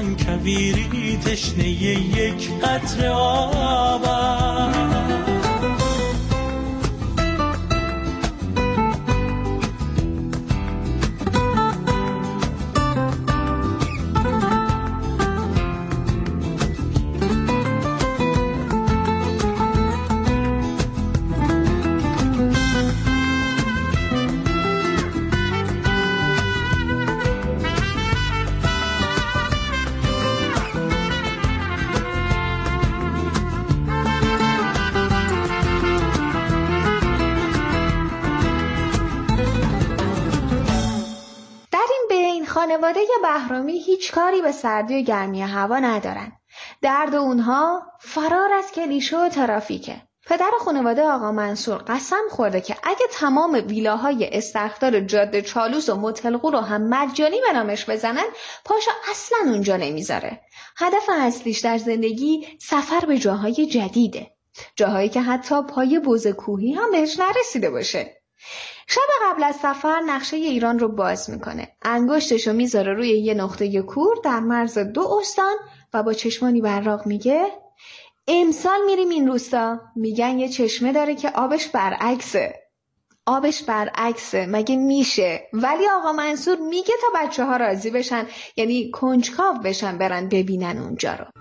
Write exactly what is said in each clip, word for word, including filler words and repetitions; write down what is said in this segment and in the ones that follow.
من کویری تشنه یک قطره آبم. خانواده بهرامی هیچ کاری به سردی و گرمی هوا ندارن. درد اونها فرار از کلیشه و ترافیکه. پدر خانواده آقا منصور قسم خورده که اگه تمام ویلاهای استخدار جاده چالوس و متلقو رو هم مجانی به نامش بزنن، پاشو اصلا اونجا نمیذاره. هدف اصلیش در زندگی سفر به جاهای جدیده. جاهایی که حتی پای بوز کوهی هم بهش نرسیده باشه. شب قبل از سفر نقشه ایران رو باز میکنه. انگشتش رو میذاره روی یه نقطه کور در مرز دو استان و با چشمانی براق میگه امسال میریم این روستا. میگن یه چشمه داره که آبش برعکسه. آبش برعکسه مگه میشه؟ ولی آقا منصور میگه تا بچه ها راضی بشن، یعنی کنجکاو بشن برن ببینن اونجا رو.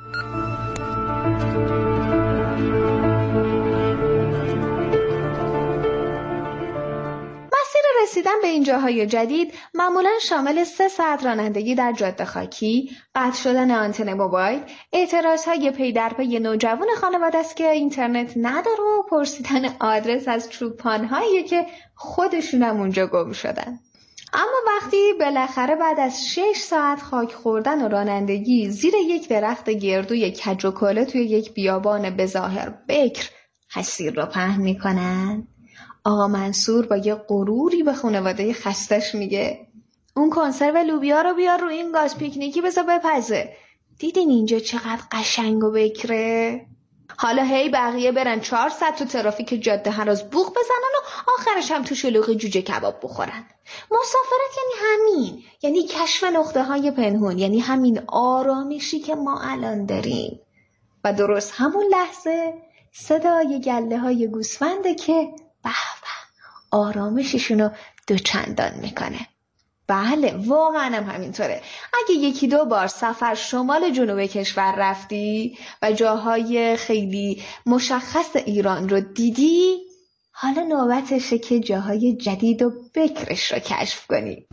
رسیدن به این جاهای جدید معمولا شامل سه ساعت رانندگی در جاده خاکی، قطع شدن آنتن موبایل، اعتراضهای پی در پی نوجوان خانواده است که اینترنت نداره و پرسیدن آدرس از چوپان‌هایی که خودشون هم اونجا گم شدن. اما وقتی بالاخره بعد از شش ساعت خاک خوردن و رانندگی زیر یک درخت گردوی کج و کوله توی یک بیابان بظاهر بکر حسیر رو پهن میکنن، آقا منصور با یه غروری به خانواده خستش میگه اون کنسرو لوبیا رو بیار رو این گاز پیکنیکی بذار بپزه. دیدین اینجا چقدر قشنگ و بکره؟ حالا هی بقیه برن چهار ساعت تو ترافیک جاده هراز بوق بزنن و آخرش هم تو شلوغ جوجه کباب بخورن. مسافرت یعنی همین، یعنی کشف نقطه های پنهون، یعنی همین آرامشی که ما الان داریم. و درست همون لحظه صدای گله های گوسفنده که به به آرامششونو دو چندان میکنه. بله واقعا هم همینطوره. اگه یکی دو بار سفر شمال جنوب کشور رفتی و جاهای خیلی مشخص ایران رو دیدی، حالا نوبتشه که جاهای جدید و بکرش رو کشف کنی.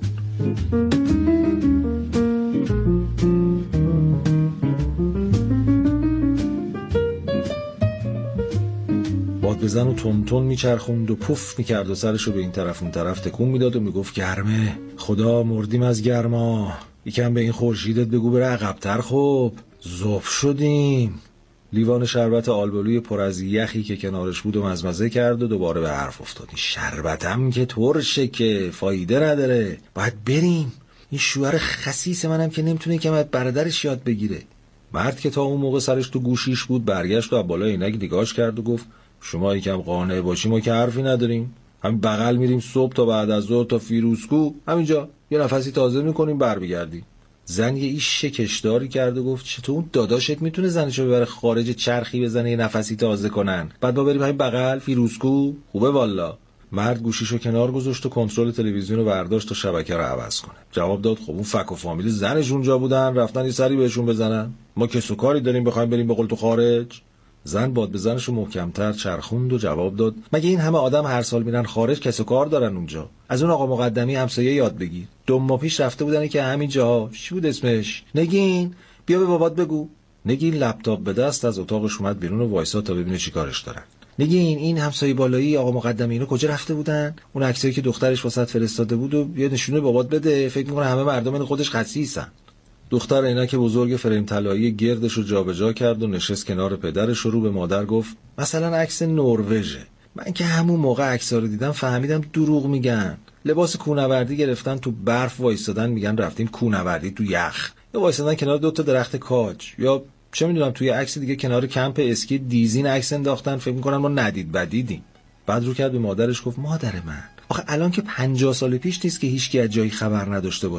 باد بزن و تون تون میچرخوند و پف میکرد و سرشو به این طرف اون طرف تکون میداد و میگفت گرمه، خدا مردیم از گرما، یکم به این خورشیدت بگو بره عقب‌تر، خب ذوب شدیم. لیوان شربت آلبالوی پر از یخی که کنارش بود و مزمزه کرد و دوباره به حرف افتاد. این شربتم که ترشه که فایده نداره، باید بریم. این شوهر خسیس منم که نمیتونه که از برادرش یاد بگیره. مرد که تا اون موقع سرش تو گوشیش بود برگشت و از بالای عینک نگاهش کرد و گفت شما یکم قانع باشی ما که حرفی نداریم، همین بغل میریم صبح تا بعد از ظهر تا فیروزکو، همینجا یه نفسی تازه میکنیم برمیگردیم. زن یه ایش شکشداری کرد و گفت چطور اون داداشت میتونه زنشو ببره خارج چرخی بزنه یه نفسی تازه کنن بعد ما بریم همین بغل فیروزکو؟ خوبه والا. مرد گوشیشو کنار گذاشت و کنترل تلویزیون رو برداشت تا شبکه رو عوض کنه. جواب داد خب اون فک و فامیل زنش اونجا بودن، رفتن یه سری بهشون بزنن، ما کس و کاری داریم بخوایم بریم به قول تو خارج؟ زن باد بزنشو محکم‌تر چرخوند و جواب داد مگه این همه آدم هر سال میرن خارج کس و کار دارن اونجا؟ از اون آقا مقدمی همسایه یاد بگیر. دو ماه پیش رفته بودن که همین جاها چی بود اسمش؟ نگین بیا به بابات بگو. نگین لپتاپ به دست از اتاقش اومد بیرون و وایساد تا ببینه چی کارش دارن. نگین این همسایه بالایی آقا مقدمی اینو کجا رفته بودن؟ اون عکسایی که دخترش واسط فرستاده بود و یه نشونه بابات بده، فکر می‌کنه همه مردم این خودش خسیسن. دختر عینک بزرگ فریم طلایی گردش رو جابجا کرد و نشست کنار پدرش و رو به مادر گفت مثلا عکس نروژه. من که همون موقع عکس‌ها رو دیدم فهمیدم دروغ میگن. لباس کوهنوردی گرفتن تو برف وایسادن میگن رفتیم کوهنوردی تو یخ، یا وایسادن کنار دو تا درخت کاج، یا چه میدونم توی عکس دیگه کنار کمپ اسکی دیزین عکس انداختن، فکر میکنن ما ندید بدیدیم. بعد رو کرد به مادرش گفت مادر من آخه الان که پنجاه سال پیش نیست که هیچکی از جایی خبر نداشته باشه.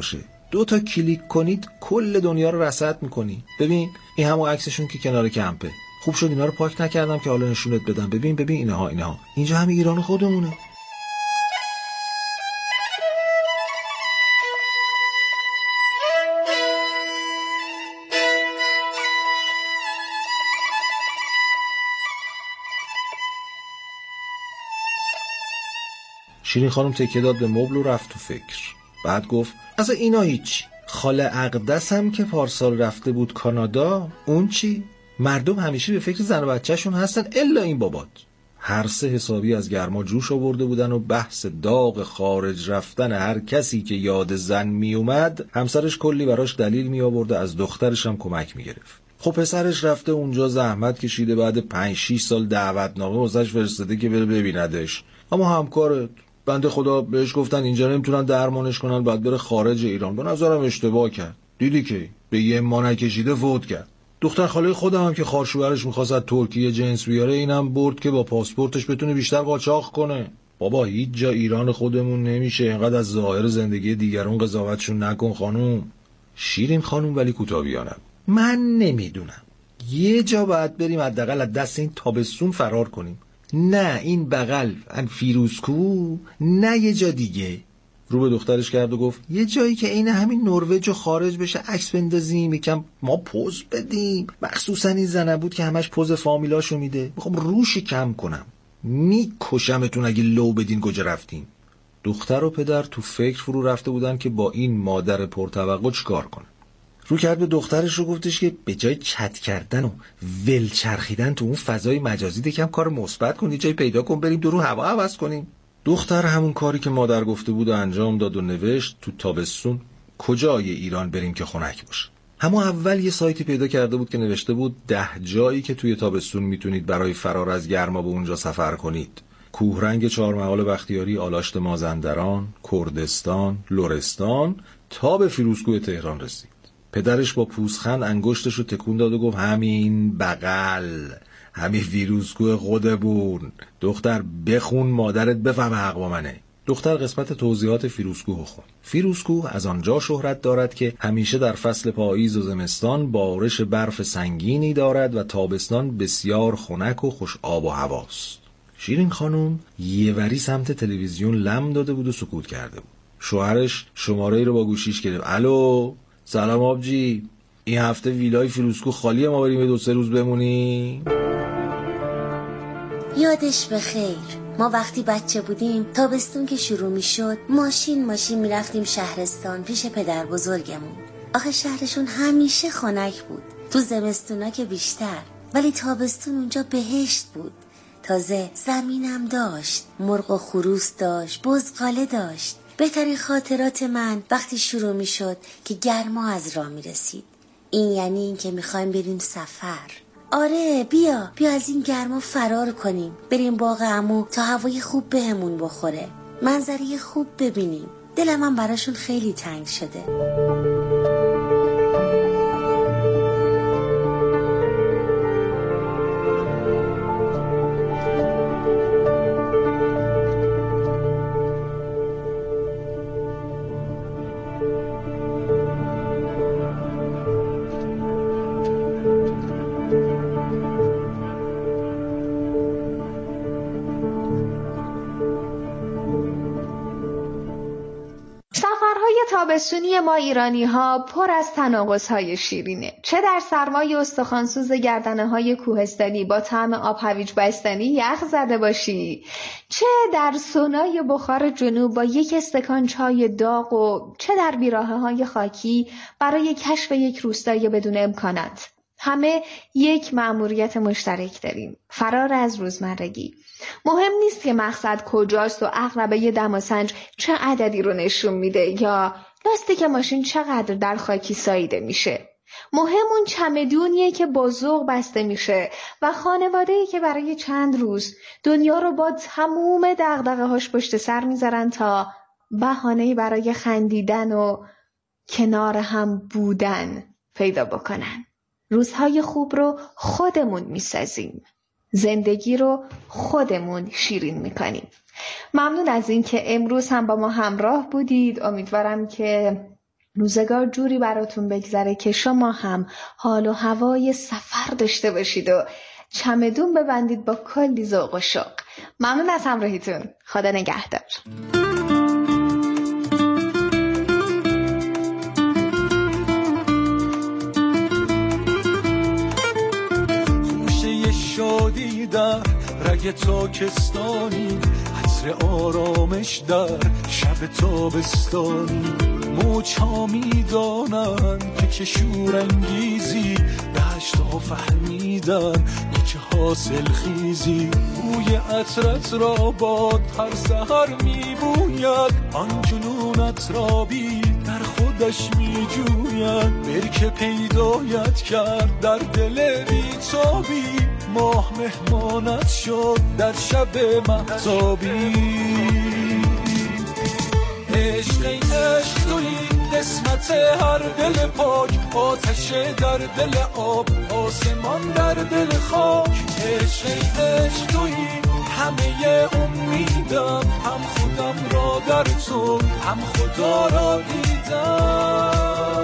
دو تا کلیک کنید کل دنیا رو رصد میکنی. ببین این همون عکسشون که کنار کمپه. خوب شد اینا رو پاک نکردم که حالا نشونت بدم. ببین ببین اینها اینها اینجا همه ایران خودمونه. شیرین خانم تکیه داد به مبل و رفت تو فکر. بعد گفت اصلا اینا هیچی. خاله اقدس هم که پارسال رفته بود کانادا، اون چی؟ مردم همیشه به فکر زن و بچه‌شون هستن الا این بابات. هر سه حسابی از گرما جوش آورده بودن و بحث داغ خارج رفتن هر کسی که یاد زن می اومد همسرش کلی براش دلیل می آورده، از دخترش هم کمک می گرفت. خب پسرش رفته اونجا زحمت کشیده، بعد پنج شش سال دعوتنامه واسش فرستاده که بره ببیندش، اما همکارت بنده خدا بهش گفتن اینجا نمیتونن درمانش کنن، بعد بره خارج ایران. به نظرم اشتباه کرد. دیدی که به یه ما نکشیده فوت کرد. دختر خاله خودم هم که خارشوهرش می‌خواست از ترکیه جنس بیاره، اینم برد که با پاسپورتش بتونه بیشتر قاچاق کنه. بابا هیچ جا ایران خودمون نمیشه. اینقدر از ظاهر زندگی دیگران قضاوتشون نکن خانوم. شیرین خانوم ولی کوتاه‌بینانه. من نمیدونم. یه جا باید بریم حداقل از دست این تابستون فرار کنیم. نه این بغل ان فیروزکو، نه یه جا دیگه. رو به دخترش کرد و گفت یه جایی که عین همین نروژ و خارج بشه عکس بندازیم، یکم ما پوز بدیم، مخصوصا این زنه بود که همش پوز فامیلاشو میده. میخوام روش کم کنم، میکشمتون اگه لو بدین کجا رفتین. دختر و پدر تو فکر فرو رفته بودن که با این مادر پرتوقع چیکار کنن. رو کرد به دخترش رو گفتش که به جای چت کردن و ول چرخیدن تو اون فضای مجازی یکم کار مثبت کن، یه جایی پیدا کن بریم درو هوا عوض کنیم. دختر همون کاری که مادر گفته بود و انجام داد و نوشت تو تابستون کجای ایران بریم که خنک باشه. همون اول یه سایتی پیدا کرده بود که نوشته بود ده جایی که توی تابستون میتونید برای فرار از گرما به اونجا سفر کنید. کوهرنگ چهارمحال بختیاری، آلاشت مازندران، کردستان، لرستان تا به فیروزکوه تهران رسید. پدرش با پوزخند انگشتش رو تکون داد و گفت همین بغل، همین فیروزکوه خودمون. دختر بخون مادرت بفهمه حق با منه. دختر قسمت توضیحات فیروزکوه خون. فیروزکوه از آنجا شهرت دارد که همیشه در فصل پاییز و زمستان بارش برف سنگینی دارد و تابستان بسیار خنک و خوش آب و هواست. شیرین خانم یه وری سمت تلویزیون لم داده بود و سکوت کرده بود. شوهرش شماره رو با گوشیش گرفت. الو سلام آبجی، این هفته ویلای فیروزکوه خالیه، ما بریم دو سه روز بمونی؟ یادش بخیر. ما وقتی بچه بودیم تابستون که شروع می شد ماشین ماشین می رفتیم شهرستان پیش پدر بزرگمون. آخه شهرشون همیشه خنک بود، تو زمستونا که بیشتر، ولی تابستون اونجا بهشت بود. تازه زمینم داشت، مرغ و خروس داشت، بزغاله داشت. بهترین خاطرات من وقتی شروع می شد که گرما از راه می رسید. این یعنی این که می خوایم بریم سفر. آره بیا بیا از این گرما فرار کنیم، بریم باغ عمو تا هوای خوب بهمون بخوره، منظره خوب ببینیم. دلم من براشون خیلی تنگ شده. تابستونی ما ایرانی ها پر از تناقض های شیرینه، چه در سرمای استخوانسوز گردنه های کوهستانی با طعم آب هویج بستنی یخ زده باشی، چه در سونای بخار جنوب با یک استکان چای داغ و چه در بیراهه های خاکی برای کشف یک روستای بدون امکانات. همه یک مأموریت مشترک داریم، فرار از روزمرگی. مهم نیست که مقصد کجاست و عقربه دماسنج چه عددی رو نشون میده یا لاستیک ماشین چقدر در خاکی ساییده میشه. مهم اون چمدونیه که با ذوق بسته میشه و خانواده‌ای که برای چند روز دنیا رو با تموم دغدغه‌هاش پشت سر میذارن تا بهانه‌ای برای خندیدن و کنار هم بودن پیدا بکنن. روزهای خوب رو خودمون میسازیم، زندگی رو خودمون شیرین میکنیم. ممنون از این که امروز هم با ما همراه بودید. امیدوارم که روزگار جوری براتون بگذره که شما هم حال و هوای سفر داشته باشید و چمدون ببندید با کلی ذوق و شوق. ممنون از همراهیتون. خدا نگهدار. خوشه شادی در رگ تاکستانی، عطر آرامش در شب تابستانی. موج‌ها می‌دانن که چه شورانگیزی دشت ها فهمیدن که چه حاصل خیزی. بوی عطرت را باد هر سحر می‌بوید، آن جنونت را بی در خودش می‌جوید. برکه پیدایت کرد در دل بی‌تابی، ماه مهمانت شد در شب مهتابی. عشق ای عشق تویی قسمت هر دل پاک، آتش در دل آب، آسمان در دل خاک. عشق ای عشق تویی همه امیدم، هم خودم را در تو هم خدا را دیدم.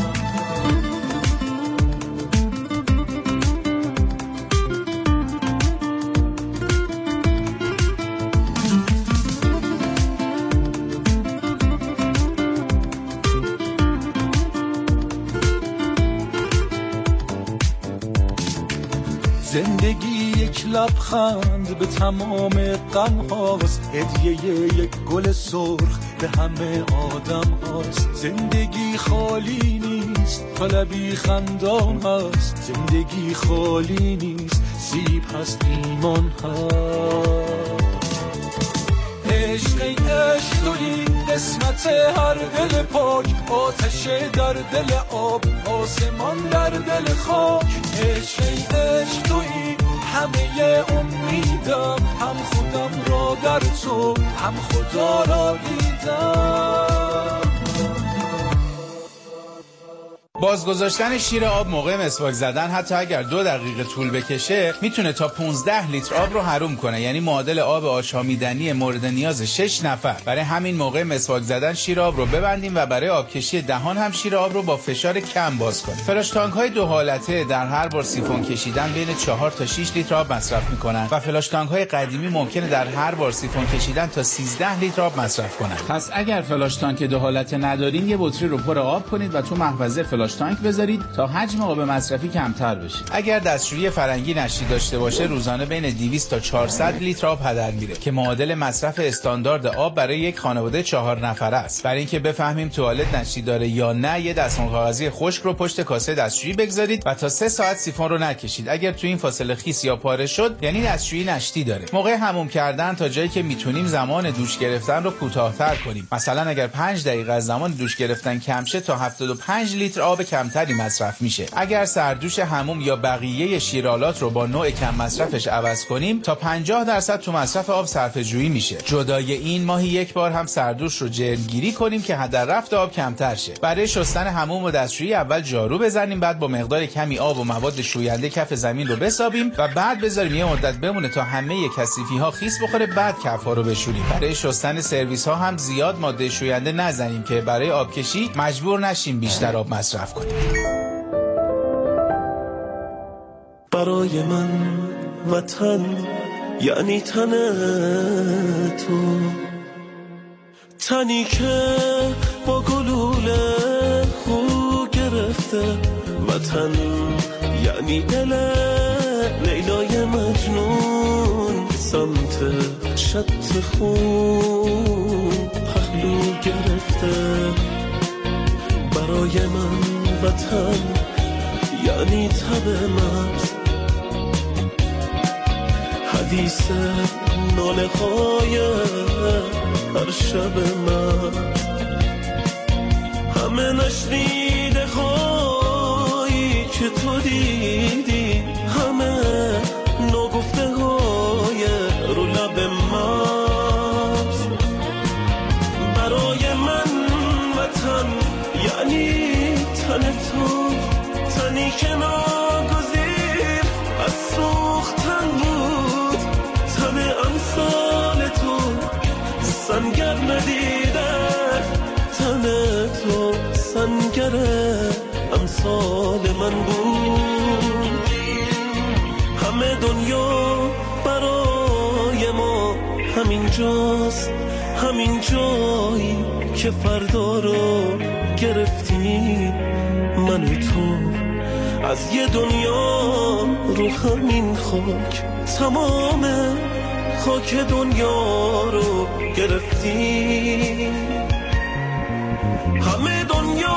زندگی یک لبخند به تمام غم هاست، هدیه یک گل سرخ به همه آدم هاست. زندگی خالی نیست طلبی خندان هست، زندگی خالی نیست سیب هست ایمان هست. عشق ای عشق تویی قسمت هر دل پاک، آتش در دل آب، آسمان در دل خاک. عشق ای عشق تویی همه امیدم، هم خودم را در تو هم خدا را دیدم. بازگذاشتن شیر آب موقع مسواک زدن حتی اگر دو دقیقه طول بکشه میتونه تا پانزده لیتر آب رو حروم کنه، یعنی معادل آب آشامیدنی مورد نیاز شش نفر. برای همین موقع مسواک زدن شیر آب رو ببندیم و برای آبکشی دهان هم شیر آب رو با فشار کم باز کنیم. فلاش تانک های دو حالته در هر بار سیفون کشیدن بین چهار تا شش لیتر آب مصرف میکنن و فلاش تانک های قدیمی ممکنه در هر بار سیفون کشیدن تا سیزده لیتر آب مصرف کنن. پس اگر فلاش تانک دو حالته ندارین یه بطری رو پر آب کنید و تو محفظه فلاش تانک بذارید تا حجم آب مصرفی کمتر بشه. اگر دستشویی فرنگی نشتی داشته باشه روزانه بین دویست تا چهارصد لیتر آب هدر میره که معادل مصرف استاندارد آب برای یک خانواده چهار نفره است. برای اینکه بفهمیم توالت نشتی داره یا نه یه دستمال کاغذی خشک رو پشت کاسه دستشویی بگذارید و تا سه ساعت سیفون رو نکشید. اگر تو این فاصله خیس یا پاره شد یعنی دستشویی نشتی داره. موقع حموم کردن تا جایی که میتونیم زمان دوش گرفتن رو کوتاه‌تر کنیم. مثلا اگر پنج دقیقه از زمان دوش گرفتن کم شه تا هفتاد و پنج لیتر آب کمتری مصرف میشه. اگر سردوش حموم یا بقیه شیرالات رو با نوع کم مصرفش عوض کنیم تا پنجاه درصد تو مصرف آب صرفه جویی میشه. جدای این ماهی یک بار هم سردوش رو جلگیری کنیم که هدر رفت آب کمتر شه. برای شستن حموم و دستشویی اول جارو بزنیم، بعد با مقدار کمی آب و مواد شوینده کف زمین رو بسابیم و بعد بذاریم یه مدت بمونه تا همه کثیفی ها خیس بخوره، بعد کف‌ها رو بشوریم. برای شستن سرویس ها هم زیاد ماده شوینده نزنیم که برای آبکشی مجبور نشیم بیشتر آب مصرف کنیم. برای من وطن یعنی تن تو، تنی که با گلوله خو گرفته. وطن یعنی دل لیلای مجنون، سمت شط خون پهلو گرفته. برای من وطن یعنی تب مرز، حدیث ناله های هر شب من، همه نشنیده هایی که تو دیدی، همه نگفته های رو لب مرز. برای من وطن یعنی تن تو، تنی که ناگزیر از سوختن بود، تن امثال تو سنگر ندیده، تن تو سنگر همینجاست، همین جایی که فردا رو گرفتی من و تو از یه دنیا رو همین خاک، تمام خاک دنیا رو گرفتی. همه دنیا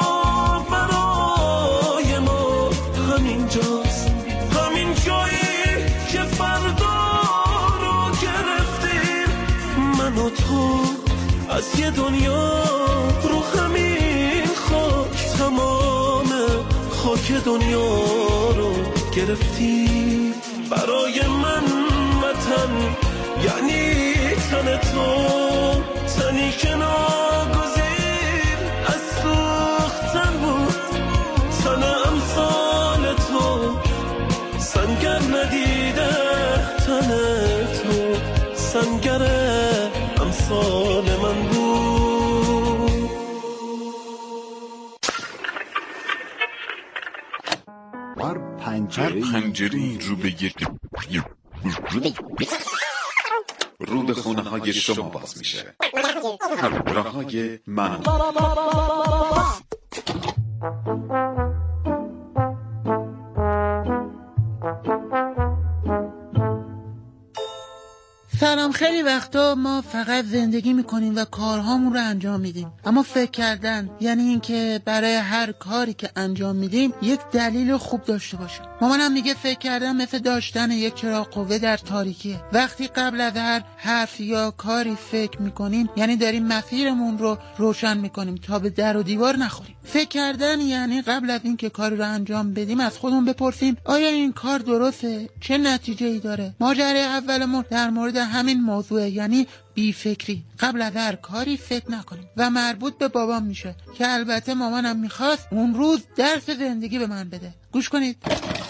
برای ما همینجاست، همین جایی که فردا رو گرفتیم من و تو از یه دنیا رو همین خاک، تمام خاک دنیا رو گرفتی. برای من وطن یعنی تن تو، تنی که ناگزیر از سوختن بود، تن امثال تو سنگر ندیده، تن تو سنگر امثال من بود. هر پنجره‌ای رو به یک رو به خونه های شما باز میشه. راه های من سلام. خیلی وقتا ما فقط زندگی میکنیم و کارهامون رو انجام میدیم، اما فکر کردن یعنی این که برای هر کاری که انجام میدیم یک دلیل خوب داشته باشه. مامانم میگه فکر کردن مثل داشتن یک چراغ قوه در تاریکیه. وقتی قبل از هر حرف یا کاری فکر میکنیم یعنی داریم مسیرمون رو روشن میکنیم تا به در و دیوار نخوریم. فکر کردن یعنی قبل از اینکه کاری رو انجام بدیم از خودمون بپرسیم آیا این کار درسته؟ چه نتیجه‌ای داره؟ ماجرای اولمون در مورد همین موضوع، یعنی بی فکری. قبل از هر کاری فکر نکنیم و مربوط به بابام میشه که البته مامانم میخواست اون روز درس زندگی به من بده. گوش کنید.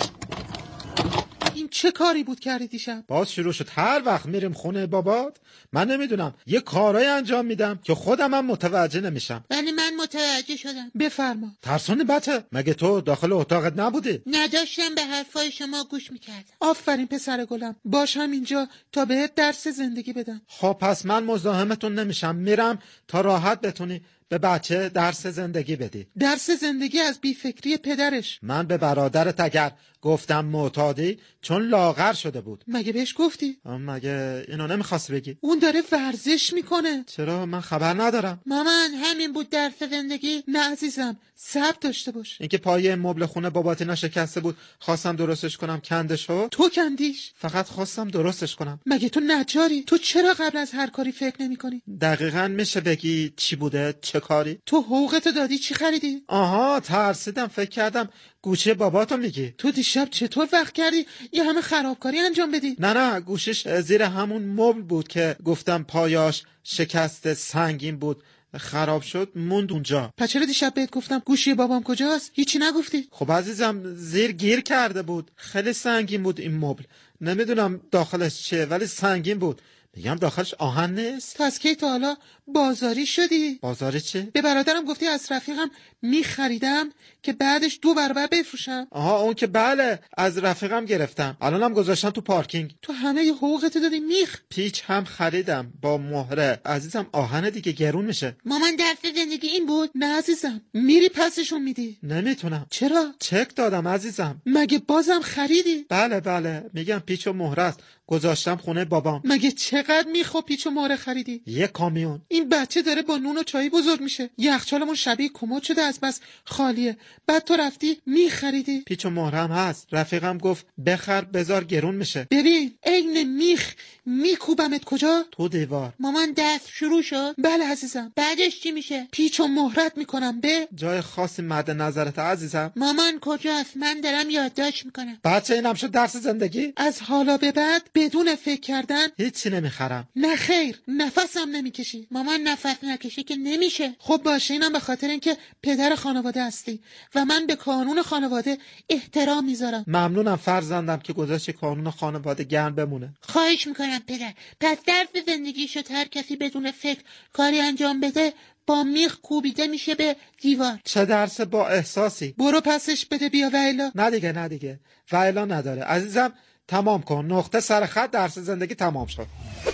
این چه کاری بود کردی دیشب؟ باز شروع شد. هر وقت میریم خونه بابات من نمیدونم یه کارای انجام میدم که خودم هم متوجه نمیشم. ولی من متوجه شدم. بفرما. ترسونی بچه، مگه تو داخل اتاقت نبودی؟ نداشتم به حرفای شما گوش میکردم. آفرین پسر گلم، باش همینجا تا بهت درس زندگی بدم. خب پس من مزاحمتون نمیشم، میرم تا راحت بتونی به بچه درس زندگی بدی. درس زندگی از بیفکری پدرش. من به برادرت اگر گفتم معتادی چون لاغر شده بود. مگه بهش گفتی؟ مگه اینو نمیخواستی بگی؟ اون داره ورزش میکنه. چرا؟ من خبر ندارم. مامان همین بود درس زندگی؟ نه عزیزم، صبر داشته باش. اینکه پایه مبل خونه باباتی نشکسته بود خواستم درستش کنم، کنده شد. تو کندیش؟ فقط خواستم درستش کنم. مگه تو نجاری؟ تو چرا قبل از هر کاری فکر نمی کنی؟ دقیقاً میشه بگی چی بوده؟ چه کاری؟ تو حقوقتو دادی؟ چی خریدی؟ آها ترسیدم، فکر کردم گوشه باباتو میگی. تو دیشب چطور وقت کردی یه همه خرابکاری انجام بدی؟ نه نه گوشش زیر همون مبل بود که گفتم پایاش شکست سنگین بود، خراب شد موند اونجا. پس چرا دیشب بهت گفتم گوشی بابام کجاست هیچی نگفتی؟ خب عزیزم زیر گیر کرده بود، خیلی سنگین بود این مبل، نمیدونم داخلش چیه ولی سنگین بود. میگم داخلش آهن نیست؟ تو از کی تا حالا بازاری شدی؟ بازاری چی؟ به برادرم گفتی از رفیقم میخریدم که بعدش دو برابر بفروشم. آها اون که بله، از رفیقم گرفتم، الانم گذاشتم تو پارکینگ. تو همه ی حقوقت دادی میخ. پیچ هم خریدم با مهره. عزیزم آهن دیگه گرون میشه. مامان درس زندگی این بود؟ نه عزیزم، میری پسشون میدی. نمیتونم. چرا؟ چک دادم عزیزم. مگه بازم خریدی؟ بله بله میگم پیچ و مهره است، گذاشتم خونه بابام. مگه چقدر میخو پیچ و مهره خریدی؟ یک کامیون. این بچه داره با نون و چای بزرگ میشه، یخچالمون شبیه کمد شده از بس خالیه، بعد تو رفتی میخریدی؟ پیچ و مهره هم هست، رفیقم گفت بخر بذار گرون میشه. ببین عین میخ میکوبمت. کجا؟ تو دیوار. مامان دست شروع شد؟ بله عزیزم. بعدش چی میشه؟ پیچ و مهرت میکنم. به جای خاصی مد نظرت عزیزم؟ مامان کجاست؟ من دارم یادداشت میکنم. بچه اینم شد درس زندگی؟ از حالا به بعد بدون فکر کردن هیچی نمیخرم. نه خیر، نفسم نمیکشی. مامان نفس نکشی که نمیشه. خب باشه، اینم به خاطر اینکه پدر خانواده هستی و من به قانون خانواده احترام میذارم. ممنونم فرزندم که گذاشتی قانون خانواده گرم بمونه. خواهش میکنم پدر. پس درس زندگی شد هر کسی بدون فکر کاری انجام بده با میخ کوبیده میشه به دیوار. چه درس با احساسی. برو پسش بده بیا ویلا. نه دیگه نه دیگه ویلا نداره عزیزم. تمام کن، نقطه سر خط، درس زندگی تمام شد.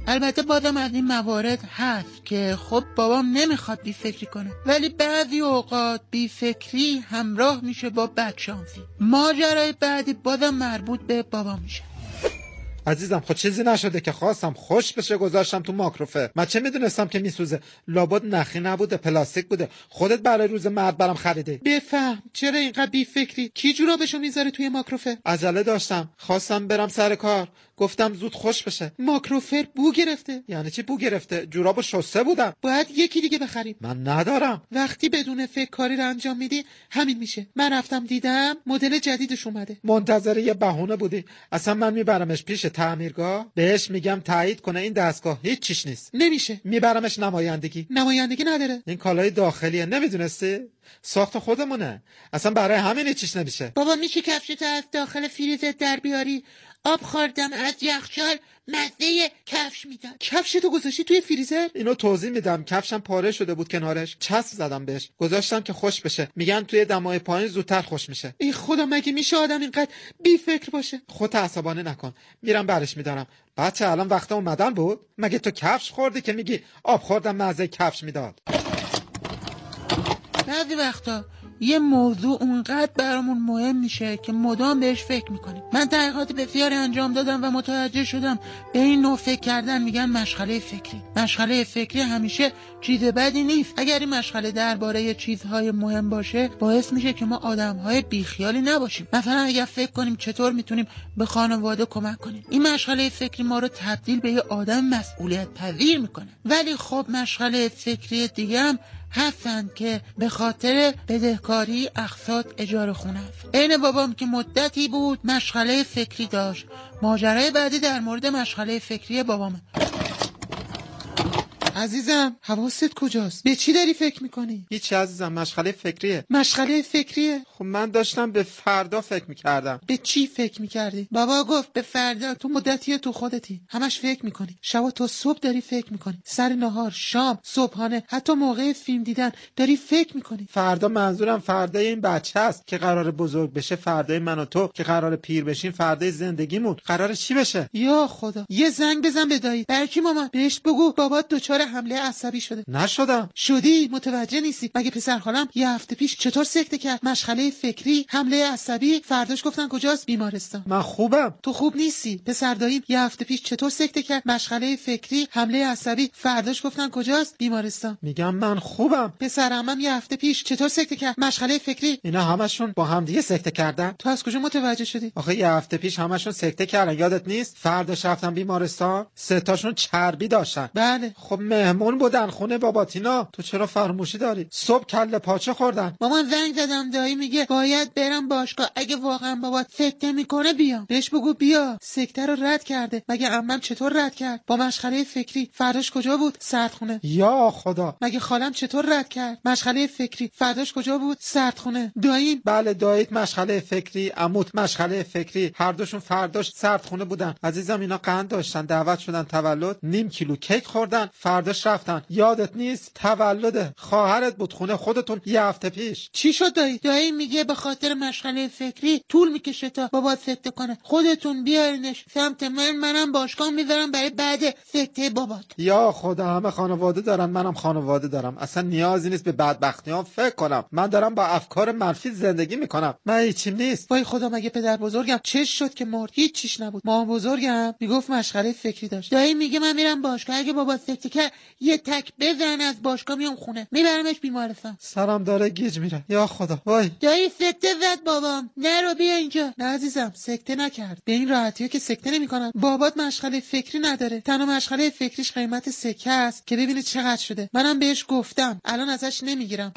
البته بازم از این موارد هست که خب بابام نمیخواد بی فکری کنه، ولی بعضی اوقات بی فکری همراه میشه با بدشانسی. ماجرای بعدی بازم مربوط به بابام میشه. عزیزم خود چیزی نشده که خواستم خوش بشه گذاشتم تو ماکروفر. من چه میدونستم که میسوزه؟ لابد نخی نبوده، پلاستیک بوده. خودت برای روز مرد برام خریدی. بفهم چرا اینقدر بی فکری؟ کی جورابشو میذاره توی ماکروفر؟ عجله داشتم، خواستم برم سر کار، گفتم زود خوش بشه. ماکروفر بو گرفته. یعنی چی بو گرفته؟ جورابو شسته بودم. باید یکی دیگه بخریم. من ندارم. وقتی بدون فکر کاری رو انجام میدی همین میشه. من رفتم دیدم مدل جدیدش اومده. منتظر یه بهونه بودی. اصلا من میبرمش پیش تعمیرگاه، بهش میگم تایید کنه این دستگاه هیچ چیش نیست. نمیشه. میبرمش نمایندگی. نمایندگی نداره. این کالای داخلیه، نمیدونستی؟ ساخت خودمونه. اصلا برای همین چیش نمیشه. بابا میشه کفشتو از داخل فریزر در بیاری؟ آب خوردم از یخچال مزه کفش میداد. کفشتو گذاشتی توی فریزر؟ اینو توضیح میدم. کفشم پاره شده بود کنارش، چسب زدم بهش، گذاشتم که خوش بشه. میگن توی دمای پایین زودتر خوش میشه. ای خدا مگه میشه آدم اینقدر بی فکر باشه؟ خودت عصبانی نکن، میرم برش میدارم. بچه الان وقت اومدن بود؟ مگه تو کفش خوردی که میگی آب خوردم مزه کفش میداد؟ بعضی وقتا یه موضوع اونقدر برامون مهم میشه که مدام بهش فکر میکنیم. من تحقیقات بسیاری انجام دادم و متوجه شدم به این نوع فکر کردن میگن مشغله فکری. مشغله فکری همیشه چیز بدی نیست. اگر این مشغله درباره چیزهای مهم باشه باعث میشه که ما آدمهای بیخیالی نباشیم. مثلا اگر فکر کنیم چطور میتونیم به خانواده کمک کنیم، این مشغله فکری ما رو تبدیل به یه آدم مسئولیت پذیر میکنه. ولی خب مشغله فکری دیگه هم هستند که به خاطر بدهکاری اقساط اجاره خونه است. عین بابام که مدتی بود مشغله فکری داشت. ماجرای بعدی در مورد مشغله فکری بابامه. عزیزم حواست کجاست؟ به چی داری فکر میکنی؟ هیچ عزیزم، مشغله فکریه. مشغله فکریه؟ خب من داشتم به فردا فکر میکردم. به چی فکر میکردی؟ بابا گفت به فردا. تو مدتی تو خودتی، همش فکر میکنی. شب تا صبح داری فکر میکنی، سر نهار، شام، صبحانه، حتی موقع فیلم دیدن داری فکر میکنی. فردا منظورم فردای این بچه است که قراره بزرگ بشه، فردای من و تو که قراره پیر بشیم، فردای زندگیمون قراره چی بشه؟ یا خدا، یه زنگ بزن به دایی. برکی مامان بهش بگو بابات دچار حمله عصبی شده. نشدم. شدی؟ متوجه نیستی؟ مگه پسر خالم یه هفته پیش چطور سکته کرد؟ مشغله فکری، حمله عصبی، فرداش گفتن کجاست؟ بیمارستان. من خوبم. تو خوب نیستی. پسر داییم یه هفته پیش چطور سکته کرد؟ مشغله فکری، حمله عصبی، فرداش گفتن کجاست؟ بیمارستان. میگم من خوبم. پسر عمم یه هفته پیش چطور سکته کرد؟ مشغله فکری. اینا همشون با هم دیگه سکته کردن. تو از کجا متوجه شدی؟ آخه یه هفته پیش همشون سکته کردن، یادت نیست؟ فرداش رفتن بیمارستان، سه تاشون چربی داشتن. بله. خب مهمون بودن خونه باباتینا. تو چرا فراموشی داری؟ صبح کله پاچه خوردن. مامان زنگ زدم، دایی میگه باید برم باشگاه، اگه واقعا بابات سکته میکنه بیام. بهش بگو بیا. سکته رو رد کرده. مگه عمم چطور رد کرد؟ با مشغله فکری. فرداش کجا بود؟ سردخونه. یا خدا. مگه خالم چطور رد کرد؟ مشغله فکری. فرداش کجا بود؟ سردخونه. دایی؟ بله داییت مشغله فکری، عموت مشغله فکری، هر دوشون فرداش سردخونه بودن. عزیزم اینا قند داشتن، دعوت شدن تولد، نیم کیلو کیک خوردن، فرداش رفتن. یادت نیست؟ تولد خواهرت بود خونه خودتون یه هفته پیش. چی شد دایی؟ دایی میگه به خاطر مشغله فکری طول میکشه تا بابا سکته کنه. خودتون بیارینش سمت من، منم باشگاه میذارم برای بعد سکته بابات. یا خدا، همه خانواده دارن، منم خانواده دارم. اصلا نیازی نیست به بدبختیام فکر کنم. من دارم با افکار منفی زندگی میکنم. من هیچیم نیست. وای خدا، مگه پدر بزرگم چش شد که مرد؟ هیچ چیش نبود. مامان بزرگم میگفت مشغله فکری داشت. دایی میگه من میرم باشگاه، اگه بابا سکته کرد یه تک بزن از باشگاه میام خونه، میبرمش بیمارستان. سرم داره گیج میره. یا خدا. وای دایی سکته زد بابام. نرو بیا اینجا. نه عزیزم سکته نکرد. به این راحتیه که سکته نمیکنن. بابات مشغله فکری نداره. تنها مشغله فکریش قیمت سکه است که ببینید چقدر شده. منم بهش گفتم، الان ازش نمیگیرم.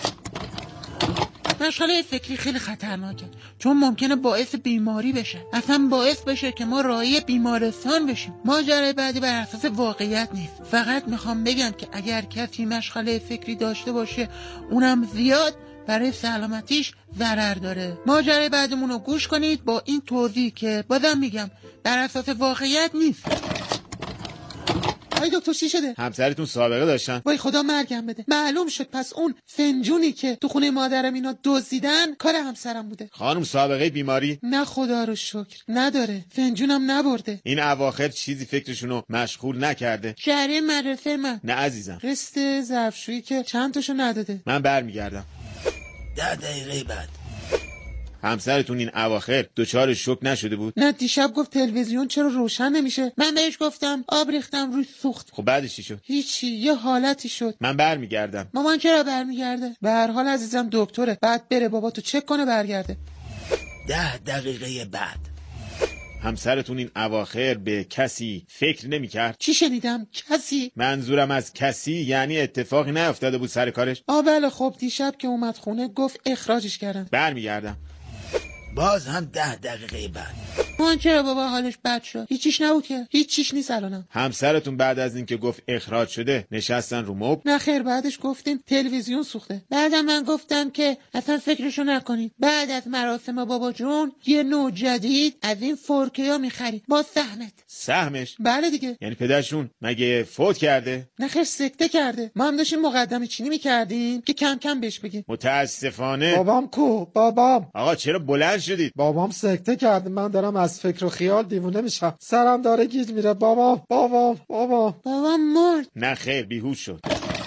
مشغله فکری خیلی خطرناکه، چون ممکنه باعث بیماری بشه، اصلا باعث بشه که ما راهی بیمارستان بشیم. ماجرای بعدی بر اساس واقعیت نیست. فقط میخوام بگم که اگر کسی مشغله فکری داشته باشه، اونم زیاد، برای سلامتیش ضرر داره. ماجرای بعدمون رو گوش کنید با این توضیح که بازم میگم بر اساس واقعیت نیست. آی دکتر چی شده؟ همسرتون سابقه داشتن؟ وای خدا مرگم بده. معلوم شد پس اون فنجونی که تو خونه مادرم اینا دزدیدن کار همسرم بوده. خانم سابقه بیماری؟ نه خدا رو شکر نداره. فنجونم نبرده. این اواخر چیزی فکرشونو مشغول نکرده؟ شهری مدرسه من. نه عزیزم. رست ظرفشویی که چند تاشو نداده. من برمیگردم. ده دقیقه بعد. همسرتون این اواخر دچار شوک نشده بود؟ نه دیشب گفت تلویزیون چرا روشن نمیشه. من بهش گفتم آب ریختم روی سوخت. خب بعدش چی شد؟ هیچی، یه حالتی شد. من برمیگردم. مامان چرا برمیگرده؟ به هر حال عزیزم دکتره، بعد بره بابا تو چک کنه برگرده. ده دقیقه بعد. همسرتون این اواخر به کسی فکر نمی کرد؟ چی شنیدم؟ کسی؟ منظورم از کسی یعنی اتفاقی نیفتاده بود سر کارش؟ آ بله خب دیشب که اومد خونه گفت اخراجش کردن. برمیگردم. باز هم ده دقیقه بعد. اون چرا بابا حالش بد شد؟ هیچیش نبود که. هیچیش نیست الانم. همسرتون بعد از اینکه گفت اخراج شده نشستن رو مبل؟ نه خیر، بعدش گفتیم تلویزیون سوخته. بعدم من گفتم که اصلا فکرشو نکنید. بعد از مراسم بابا جون یه نوع جدید از این فورکیا میخرید با سهمت. سهمش؟ بله دیگه. یعنی پدرشون مگه فوت کرده؟ نه خیر سکته کرده. ما هم داشتیم مقدمه چینی میکردیم که کم کم بهش بگیم. متاسفانه. بابام کو؟ بابام. آقا چرا بلند شدید؟ بابام سکته کرده. من دارم از فکر و خیال دیوونه میشم. سرم داره گیج میره. بابام بابام بابام بابام مرد. نه خیر بیهوش شد.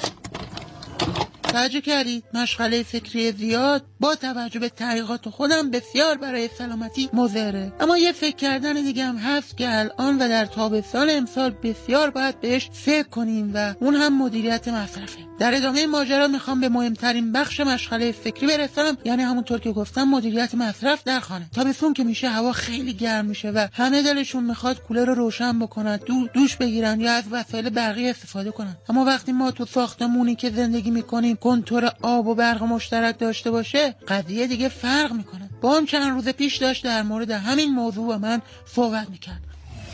توجه کردید؟ مشغله فکری زیاد با توجه به تحقیقات خودم بسیار برای سلامتی مضره. اما یه فکر کردن دیگه هم هست که الان و در تابستان امسال بسیار باید بهش فکر کنیم و اون هم مدیریت مصرفه. در ادامه ماجرا میخوام به مهمترین بخش مشغله فکری برسم، یعنی همونطور که گفتم مدیریت مصرف در خانه. تابستون که میشه هوا خیلی گرم میشه و همه دلشون میخواد کولر رو روشن بکنن، دو دوش بگیرن یا از وسایل برقی استفاده کنن. اما وقتی ما تو ساختمونی که زندگی میکنیم کنتور آب و برق مشترک داشته باشه قضیه دیگه فرق میکنه. با هم چند روز پیش داشت در مورد همین موضوع با من صحبت میکرد.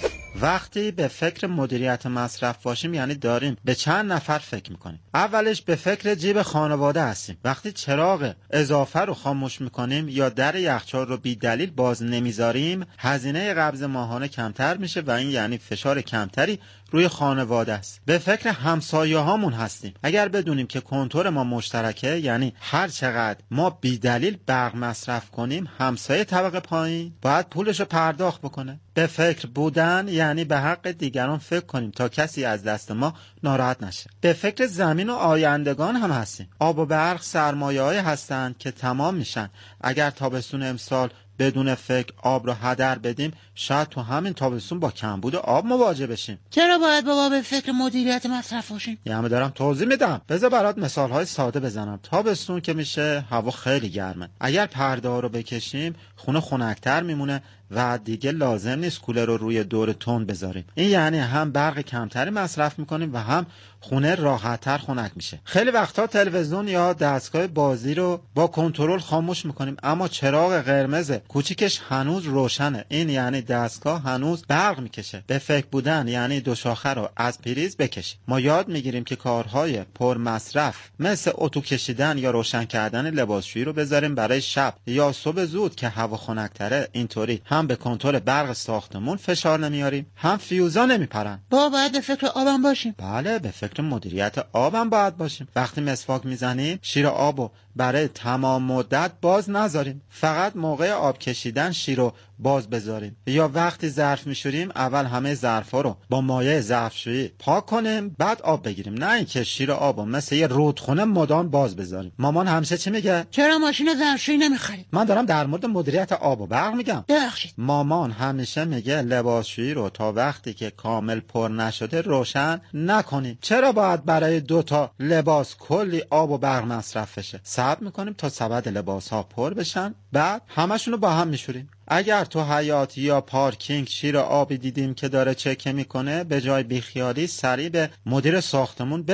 وقتی به فکر مدیریت مصرف باشیم یعنی داریم به چند نفر فکر میکنیم. اولش به فکر جیب خانواده هستیم. وقتی چراغ اضافه رو خاموش میکنیم یا در یخچال رو بی دلیل باز نمیذاریم هزینه قبض ماهانه کمتر میشه و این یعنی فشار کمتری روی خانواده است. به فکر همسایه هامون هستیم. اگر بدونیم که کنتور ما مشترکه یعنی هر چقدر ما بی دلیل برق مصرف کنیم همسایه طبقه پایین باید پولش رو پرداخت بکنه. به فکر بودن یعنی به حق دیگران فکر کنیم تا کسی از دست ما ناراحت نشه. به فکر زمین و آیندگان هم هستیم. آب و برق سرمایه‌ای هستند که تمام میشن. اگر تابستون امسال بدون فکر آب رو هدر بدیم شاید تو همین تابستون با کمبود آب مواجه بشیم. چرا باید بابا به فکر مدیریت مصرف باشیم؟ یعنی دارم توضیح میدم. بذار برات مثال‌های ساده بزنم. تابستون که میشه هوا خیلی گرمه. اگر پرده ها رو بکشیم خونه خنک‌تر میمونه و دیگه لازم نیست کولر رو روی دور تند بذاریم. این یعنی هم برق کمتری مصرف میکنیم و هم خونه راحت‌تر خنک میشه. خیلی وقتا تلویزیون یا دستگاه بازی رو با کنترل خاموش میکنیم اما چراغ قرمز کوچیکش هنوز روشنه. این یعنی دستگاه هنوز برق میکشه. به فکر بودن یعنی دو شاخه رو از پریز بکشیم. ما یاد میگیریم که کارهای پر مصرف مثل اتو کشیدن یا روشن کردن لباسشویی رو بذاریم برای شب یا صبح زود که هوا خنک‌تره. اینطوری هم به کنترل برق ساختمون فشار نمیاریم هم فیوزا نمیپرن. با باید به فکر آبم باشیم. بله به فکر مدیریت آبم باید باشیم. وقتی مسواک میزنیم شیر آبو برای تمام مدت باز نذاریم. فقط موقع آب کشیدن شیر رو باز بذاریم. یا وقتی ظرف میشوریم اول همه ظرفا رو با مایع ظرفشویی پاک کنیم بعد آب بگیریم. نه اینکه شیر آبو مثل یه رودخونه مدام باز بذاریم. مامان همیشه چی میگه؟ چرا ماشین ظرفشویی نمیخرید؟ من دارم در مورد مدیریت آب و برق میگم. ببخشید. مامان همیشه میگه لباسشویی رو تا وقتی که کامل پر نشده روشن نکنیم. چرا باید برای دو تا لباس کلی آب و برق مصرف بشه؟ صبر میکنیم تا سبد لباس ها پر بشن بعد همشون رو با هم میشوریم. اگر تو حیاط یا پارکینگ شیر آبی دیدیم که داره چکه میکنه به جای بیخیالی سریع به مدیر ساختمون بگیم.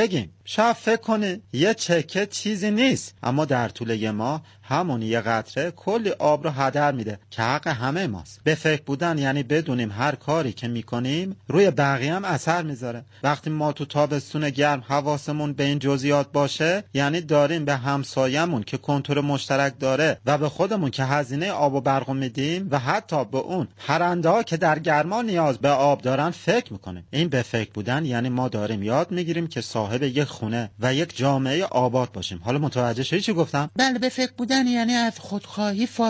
شاید فکر کنی یه چکه چیزی نیست، اما در طول یه ماه همون یه قطره کلی آب رو هدر میده که حق همه ماست. به فکر بودن یعنی بدونیم هر کاری که میکنیم روی بقیه هم اثر میذاره. وقتی ما تو تابستون گرم حواسمون به این جزئیات باشه، یعنی داریم به همسایمون که کنتور مشترک داره و به خودمون که هزینه آب و برق میدیم و حتی به اون پرنده ها که در گرما نیاز به آب دارن فکر میکنیم. این به فکر بودن یعنی ما داریم یاد میگیریم که صاحب یک خونه و یک جامعه آباد باشیم. حالا متوجه شدی چی گفتم؟ بله، به فکر بودن یعنی از خودخواهی